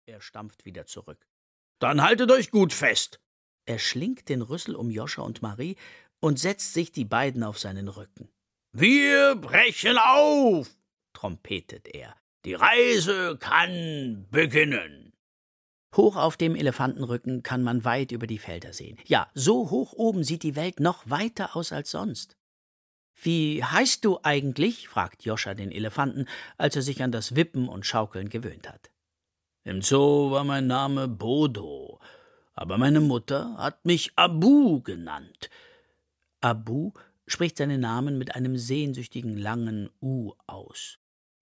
Er stampft wieder zurück. »Dann haltet euch gut fest!« Er schlingt den Rüssel um Joscha und Marie und setzt sich die beiden auf seinen Rücken. »Wir brechen auf«, trompetet er. »Die Reise kann beginnen.« Hoch auf dem Elefantenrücken kann man weit über die Felder sehen. Ja, so hoch oben sieht die Welt noch weiter aus als sonst. »Wie heißt du eigentlich?« fragt Joscha den Elefanten, als er sich an das Wippen und Schaukeln gewöhnt hat. »Im Zoo war mein Name Bodo, aber meine Mutter hat mich Abu genannt.« Abu spricht seinen Namen mit einem sehnsüchtigen langen U aus.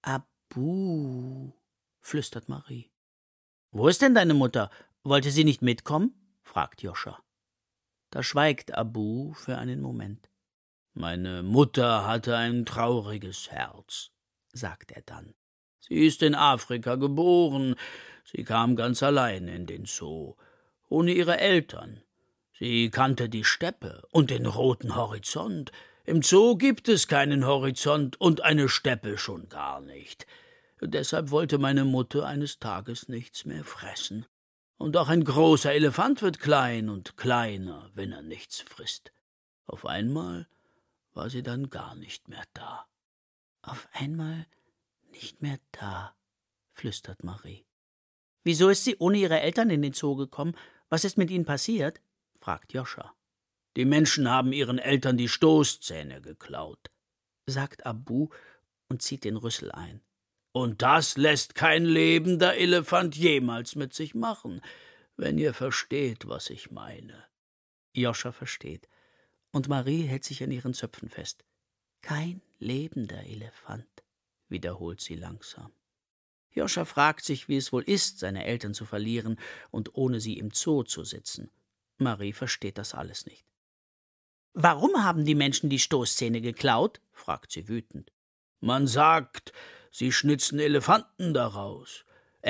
»Abu«, flüstert Marie. »Wo ist denn deine Mutter? Wollte sie nicht mitkommen?« fragt Joscha. Da schweigt Abu für einen Moment. »Meine Mutter hatte ein trauriges Herz«, sagt er dann. »Sie ist in Afrika geboren. Sie kam ganz allein in den Zoo, ohne ihre Eltern. Sie kannte die Steppe und den roten Horizont. Im Zoo gibt es keinen Horizont und eine Steppe schon gar nicht. Deshalb wollte meine Mutter eines Tages nichts mehr fressen. Und auch ein großer Elefant wird klein und kleiner, wenn er nichts frisst. Auf einmal war sie dann gar nicht mehr da.« »Auf einmal nicht mehr da«, flüstert Marie. »Wieso ist sie ohne ihre Eltern in den Zoo gekommen? Was ist mit ihnen passiert?« fragt Joscha. »Die Menschen haben ihren Eltern die Stoßzähne geklaut«, sagt Abu und zieht den Rüssel ein. »Und das lässt kein lebender Elefant jemals mit sich machen, wenn ihr versteht, was ich meine.« Joscha versteht, und Marie hält sich an ihren Zöpfen fest. »Kein lebender Elefant«, wiederholt sie langsam. Joscha fragt sich, wie es wohl ist, seine Eltern zu verlieren und ohne sie im Zoo zu sitzen. Marie versteht das alles nicht. »Warum haben die Menschen die Stoßzähne geklaut?« fragt sie wütend. »Man sagt, sie schnitzen Elefanten daraus.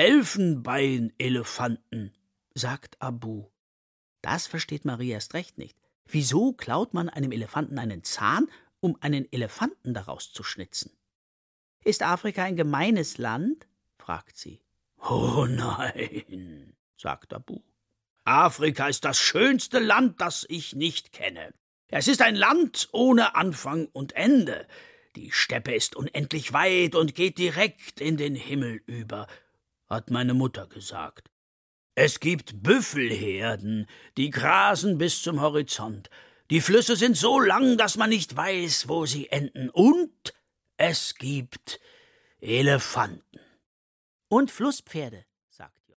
Elfenbeinelefanten«, sagt Abu. Das versteht Marie erst recht nicht. Wieso klaut man einem Elefanten einen Zahn, um einen Elefanten daraus zu schnitzen? »Ist Afrika ein gemeines Land?« fragt sie. »Oh nein«, sagt Abu. »Afrika ist das schönste Land, das ich nicht kenne. Es ist ein Land ohne Anfang und Ende. Die Steppe ist unendlich weit und geht direkt in den Himmel über, hat meine Mutter gesagt. Es gibt Büffelherden, die grasen bis zum Horizont. Die Flüsse sind so lang, dass man nicht weiß, wo sie enden. Und es gibt Elefanten.« »Und Flusspferde«,